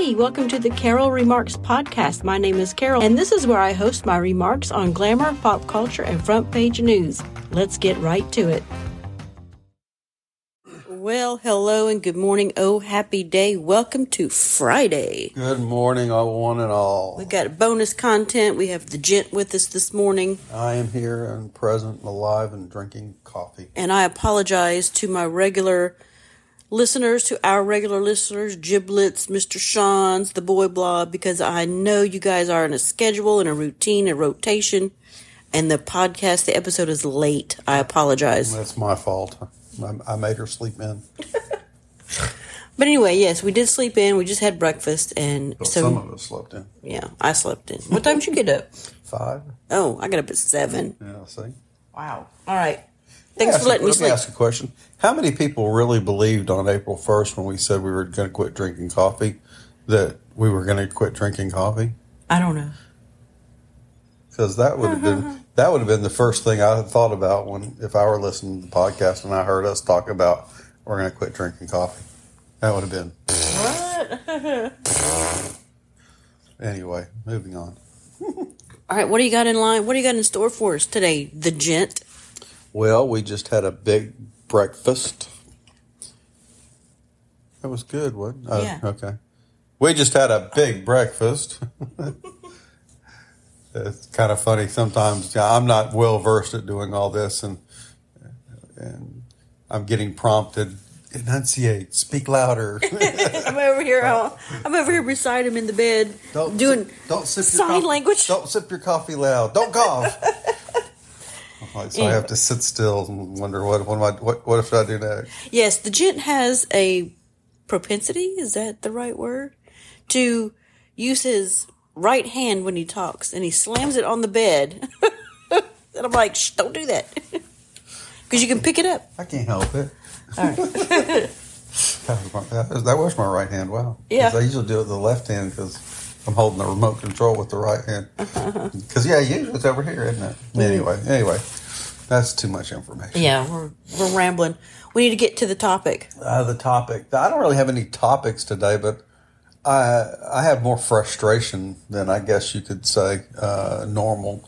Hey, welcome to the Carol Remarks podcast. My name is Carol, and this is where I host my remarks on glamour, pop culture, and front page news. Let's get right to it. Well, hello and good morning. Oh, happy day. Welcome to Friday. Good morning, one and all. We got bonus content. We have the gent with us this morning. I am here and present, alive, and drinking coffee. And I apologize to my regular listeners, to our regular listeners, Giblets, Mr. Sean's, the Boy Blob, because I know you guys are in a schedule and a routine, a rotation, and the episode is late. I apologize. That's my fault. I made her sleep in. But anyway, yes, we did sleep in. We just had breakfast, and so some of us slept in. Yeah, I slept in. What time did you get up? 5. Oh, I got up at 7. Yeah, see? Wow. All right. Thanks for letting me sleep. Let me ask a question. How many people really believed on April 1st when we said we were going to quit drinking coffee that we were going to quit drinking coffee? I don't know. Because that would have been the first thing I had thought about if I were listening to the podcast and I heard us talk about we're going to quit drinking coffee. That would have been. What? Anyway, moving on. All right, what do you got in line? What do you got in store for us today, the gent? Well, we just had a big breakfast. That was good, wasn't it? Yeah. Okay. We just had a big breakfast. It's kind of funny sometimes. I'm not well versed at doing all this, and I'm getting prompted. Enunciate. Speak louder. I'm over here beside him in the bed, doing sign language. Don't sip your coffee loud. Don't cough. So I have to sit still and wonder what should I do next? Yes, the gent has a propensity. Is that the right word? To use his right hand when he talks, and he slams it on the bed. And I'm like, shh, don't do that. Because you can pick it up. I can't help it. All right. That was my right hand. Wow. Yeah. I usually do it with the left hand because I'm holding the remote control with the right hand. Because, usually it's over here, isn't it? Anyway, that's too much information. Yeah, we're rambling. We need to get to the topic. The topic. I don't really have any topics today, but I have more frustration than I guess you could say normal.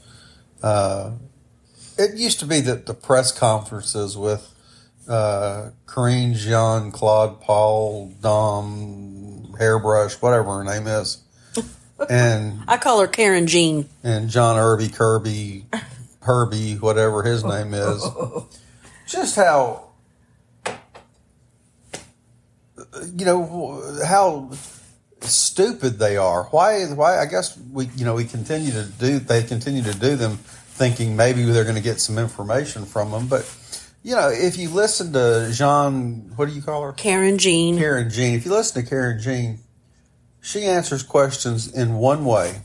It used to be that the press conferences with Karine Jean, Claude, Paul, Dom, Hairbrush, whatever her name is. And I call her Karen Jean. And John Irby, Herbie, whatever his name is. Just how, how stupid they are. Why I guess they continue to do them thinking maybe they're going to get some information from them. But, if you listen to Jean, what do you call her? Karen Jean. Karen Jean. If you listen to Karen Jean, she answers questions in one way.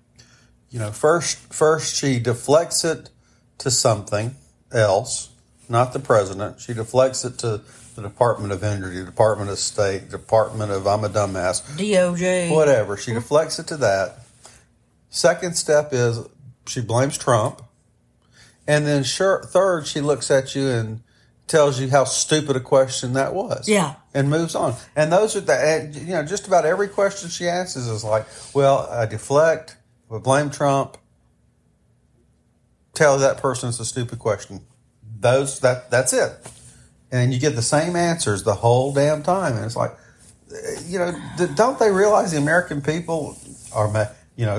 First she deflects it to something else, not the president. She deflects it to the Department of Energy, Department of State, Department of I'm a dumbass. DOJ. Whatever. She deflects it to that. Second step is she blames Trump. And then third, she looks at you and tells you how stupid a question that was. Yeah. And moves on. And those are just about every question she answers is like, well, I deflect, I blame Trump, tell that person it's a stupid question. That's it. And you get the same answers the whole damn time. And it's like, don't they realize the American people are,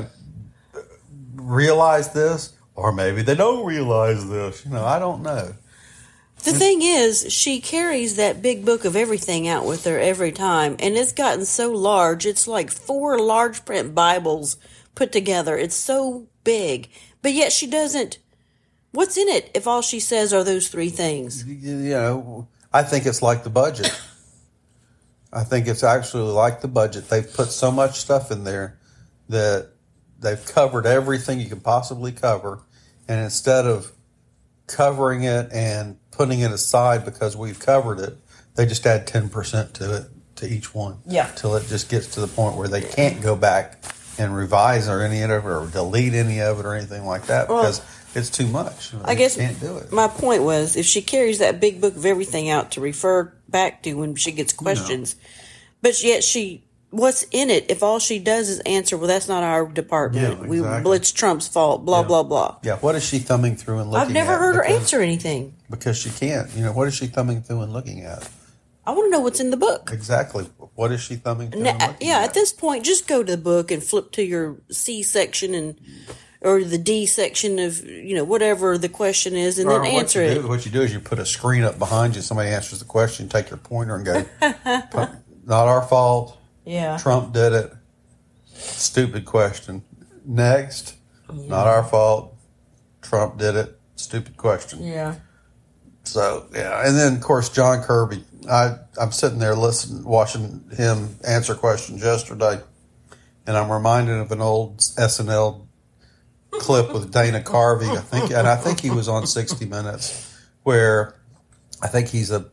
realize this? Or maybe they don't realize this. I don't know. The thing is, she carries that big book of everything out with her every time. And it's gotten so large. It's like 4 large print Bibles put together. It's so big. But yet she doesn't. What's in it if all she says are those 3 things? I think it's like the budget. I think it's actually like the budget. They've put so much stuff in there that they've covered everything you can possibly cover. And instead of covering it and putting it aside because we've covered it, they just add 10% to it, to each one. Yeah. Till it just gets to the point where they can't go back and revise or any of it or delete any of it or anything like that because it's too much. I guess can't do it. My point was, if she carries that big book of everything out to refer back to when she gets questions, but yet she what's in it if all she does is answer, well, that's not our department. Yeah, exactly. It's Trump's fault, blah, blah, blah. Yeah, what is she thumbing through and looking at? I've never heard her answer anything. Because she can't. What is she thumbing through and looking at? I want to know what's in the book. Exactly. What is she thumbing through and looking at? At this point, just go to the book and flip to your C section or the D section of, whatever the question is, and then answer it. What you do is you put a screen up behind you. Somebody answers the question, take your pointer and go, not our fault. Yeah. Trump did it. Stupid question. Next. Yeah. Not our fault. Trump did it. Stupid question. Yeah. So, yeah. And then, of course, John Kirby. I'm sitting there watching him answer questions yesterday, and I'm reminded of an old SNL clip with Dana Carvey, I think he was on 60 Minutes, where I think he's a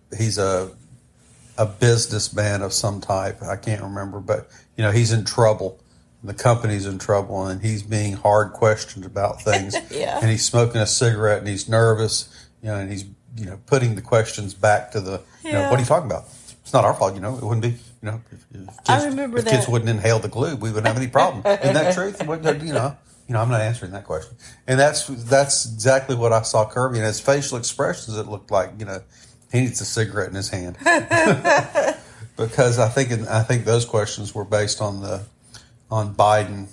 businessman of some type. I can't remember, but he's in trouble. The company's in trouble, and he's being hard questioned about things. Yeah. And he's smoking a cigarette, and he's nervous. And he's putting the questions back to the. What are you talking about? It's not our fault. It wouldn't be. If kids wouldn't inhale the glue, we wouldn't have any problem. Isn't that truth? I'm not answering that question. And that's exactly what I saw Kirby, and his facial expressions. It looked like he needs a cigarette in his hand. Because I think those questions were based on Biden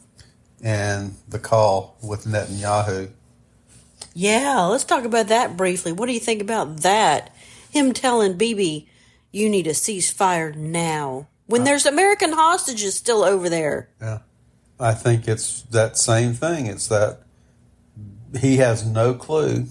and the call with Netanyahu. Yeah, let's talk about that briefly. What do you think about that? Him telling Bibi, you need a ceasefire now, when there's American hostages still over there. Yeah, I think it's that same thing. It's that he has no clue.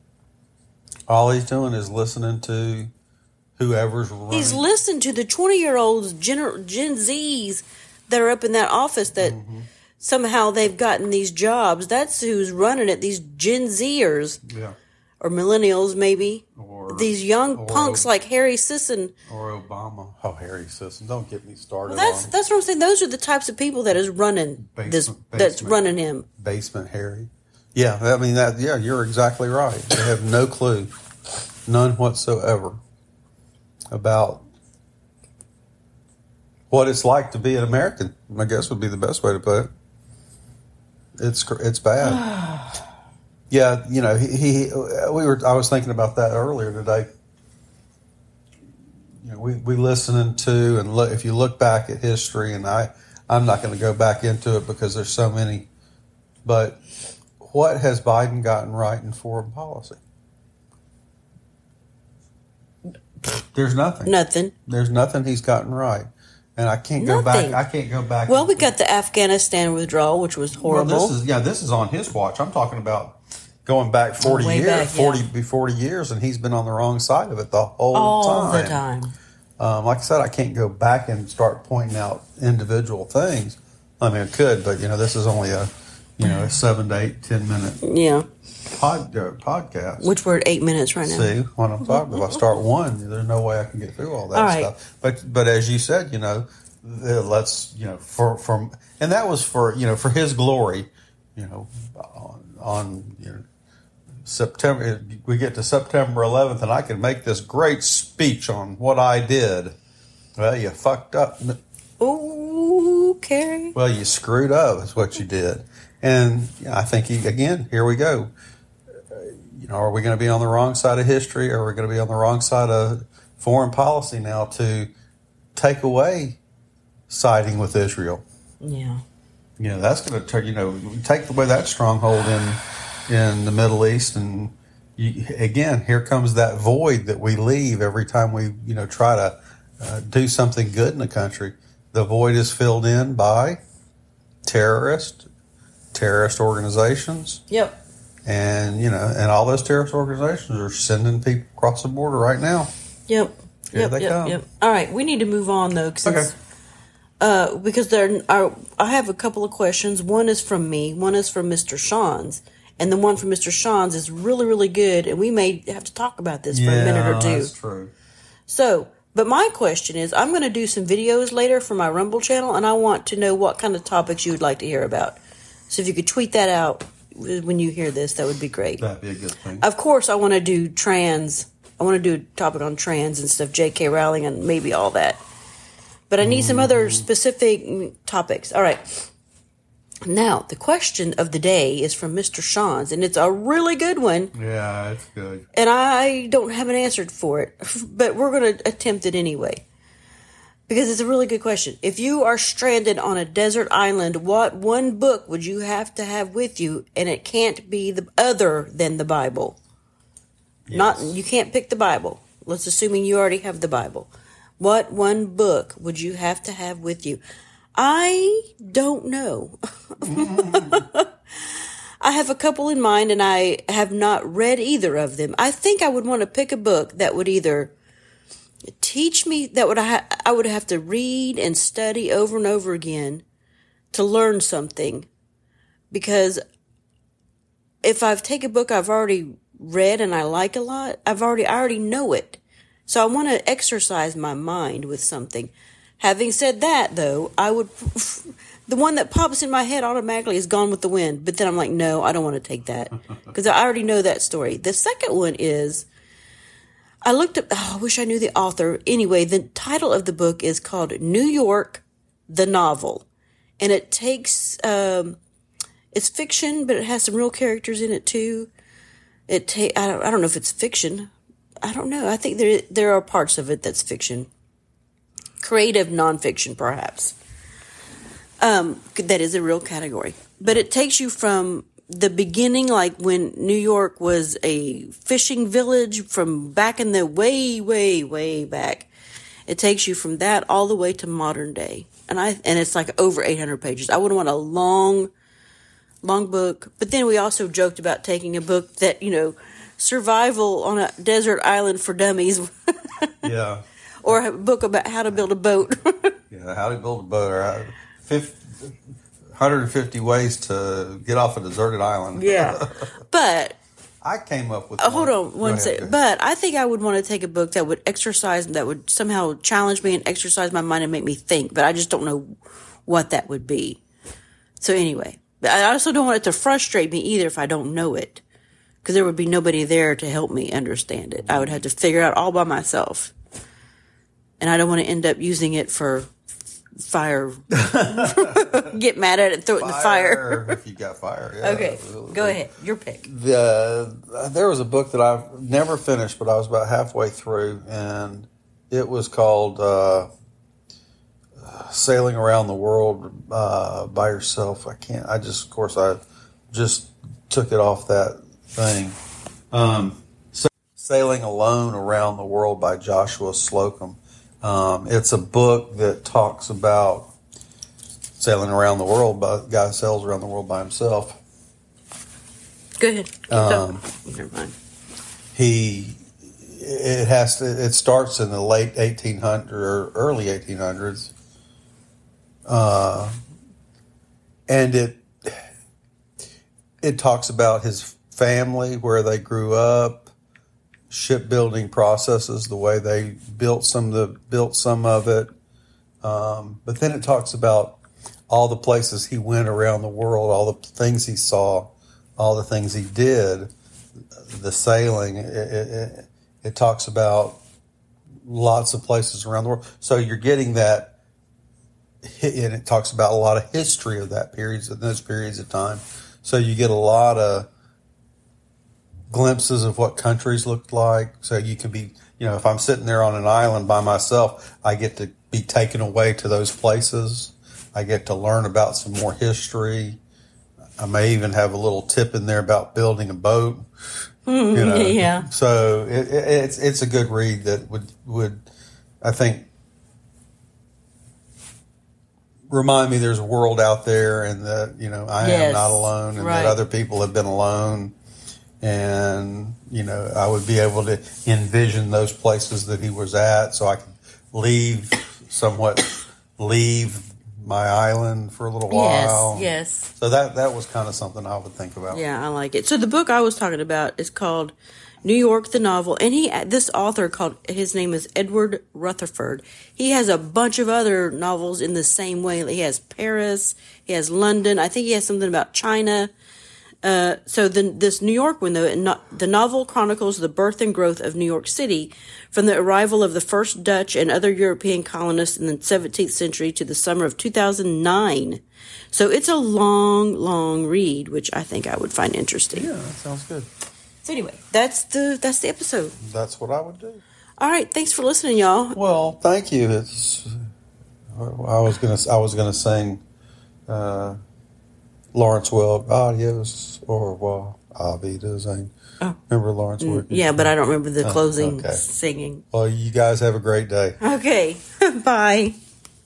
All he's doing is listening to whoever's running. He's listening to the 20-year-olds, Gen Zs that are up in that office that somehow they've gotten these jobs. That's who's running it, these Gen Zers. Yeah. Or millennials, maybe. Or these young punks like Harry Sisson. Or Obama. Oh, Harry Sisson. Don't get me started. Well, that's what I'm saying. Those are the types of people that is running that's running him. Basement Harry. Yeah, I mean, you're exactly right. They have no clue, none whatsoever, about what it's like to be an American, I guess would be the best way to put it. It's bad. Yeah, I was thinking about that earlier today. We listening to, and look, if you look back at history, and I'm not going to go back into it because there's so many, but what has Biden gotten right in foreign policy? There's nothing. Nothing. There's nothing he's gotten right. And I can't go back. Well, we got the Afghanistan withdrawal, which was horrible. Well, this is on his watch. I'm talking about going back 40 years, 40 years, and he's been on the wrong side of it the whole time. All the time. Like I said, I can't go back and start pointing out individual things. I mean, I could, but this is only a 7 to 8, 10 minute podcast. Which we're at 8 minutes right now. See what I'm talking about? If I start one, there's no way I can get through all that stuff. But as you said, let's and that was for his glory. On September, we get to September 11th, and I can make this great speech on what I did. Well, you fucked up. Ooh, Kerry. Well, you screwed up is what you did. And I think, here we go. Are we going to be on the wrong side of history, or are we going to be on the wrong side of foreign policy now to take away siding with Israel? Yeah. That's going to take away that stronghold in the Middle East. And here comes that void that we leave every time we, try to do something good in the country. The void is filled in by terrorist organizations. Yep. And, and all those terrorist organizations are sending people across the border right now. Yep. Here they come. Yep. All right. We need to move on, though. Because I have a couple of questions. One is from me. One is from Mr. Sean's. And the one from Mr. Sean's is really, really good. And we may have to talk about this for a minute or two. That's true. So, but my question is, I'm going to do some videos later for my Rumble channel, and I want to know what kind of topics you would like to hear about. So if you could tweet that out when you hear this, that would be great. That'd be a good thing. Of course, I want to do trans. I want to do a topic on trans and stuff, J.K. Rowling and maybe all that. But I need some other specific topics. All right. Now, the question of the day is from Mr. Sean's, and it's a really good one. Yeah, it's good. And I don't have an answer for it, but we're going to attempt it anyway. Because it's a really good question. If you are stranded on a desert island, what one book would you have to have with you? And it can't be the other than the Bible. Yes. You can't pick the Bible. Let's assuming you already have the Bible. What one book would you have to have with you? I don't know. I have a couple in mind, and I have not read either of them. I think I would want to pick a book that would either teach me, that I would have to read and study over and over again to learn something. Because if I take a book I've already read and I like a lot, I already know it. So I want to exercise my mind with something. Having said that, though, the one that pops in my head automatically is Gone with the Wind. But then I'm like, no, I don't want to take that because I already know that story. The second one is, I looked up, I wish I knew the author. Anyway, the title of the book is called New York, the Novel. And it takes, it's fiction, but it has some real characters in it too. I don't know if it's fiction. I don't know. I think there are parts of it that's fiction. Creative nonfiction, perhaps. That is a real category. But it takes you from the beginning, like when New York was a fishing village from back in the way, way, way back. It takes you from that all the way to modern day. And it's like over 800 pages. I would want a long book. But then we also joked about taking a book that, survival on a desert island for dummies. Yeah. Or a book about how to build a boat. Yeah, how to build a boat. Or 150 ways to get off a deserted island. Yeah. But I came up with hold on one second. But I think I would want to take a book that would somehow challenge me and exercise my mind and make me think. But I just don't know what that would be. So anyway, but I also don't want it to frustrate me either if I don't know it. Because there would be nobody there to help me understand it. I would have to figure it out all by myself. And I don't want to end up using it for fire. Get mad at it, throw it in the fire. If you got fire. Yeah, okay, go ahead. Your pick. There was a book that I've never finished, but I was about halfway through, and it was called Sailing Around the World by Yourself. I just took it off that thing. Sailing Alone Around the World by Joshua Slocum. It's a book that talks about sailing around the world, but a guy sails around the world by himself. Go ahead. Never mind. It starts in the late 1800s or early 1800s. And it talks about his family, where they grew up, shipbuilding processes, the way they built some of it. But then it talks about all the places he went around the world, all the things he saw, all the things he did, the sailing. It talks about lots of places around the world. So you're getting that, and it talks about a lot of history of those periods of time. So you get a lot of glimpses of what countries looked like. So you can be, if I'm sitting there on an island by myself, I get to be taken away to those places. I get to learn about some more history. I may even have a little tip in there about building a boat. Yeah. So it's a good read that would I think remind me there's a world out there, and that I am not alone, and that other people have been alone. And, I would be able to envision those places that he was at, so I could leave my island for a little while. Yes. So that was kind of something I would think about. Yeah, I like it. So the book I was talking about is called New York, the Novel. And this author his name is Edward Rutherford. He has a bunch of other novels in the same way. He has Paris. He has London. I think he has something about China. So this New York one, though, the novel chronicles the birth and growth of New York City from the arrival of the first Dutch and other European colonists in the 17th century to the summer of 2009. So it's a long, long read, which I think I would find interesting. Yeah, that sounds good. So anyway, that's the episode. That's what I would do. All right, thanks for listening, y'all. Well, thank you. I was gonna sing Lawrence Welk, adios, au revoir, auf Wiedersehen. Oh. Remember Lawrence Welk? Yeah, but I don't remember the closing okay. singing. Well, you guys have a great day. Okay, bye.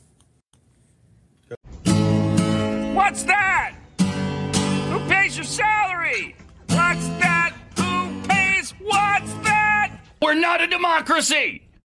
What's that? Who pays your salary? What's that? Who pays? What's that? We're not a democracy!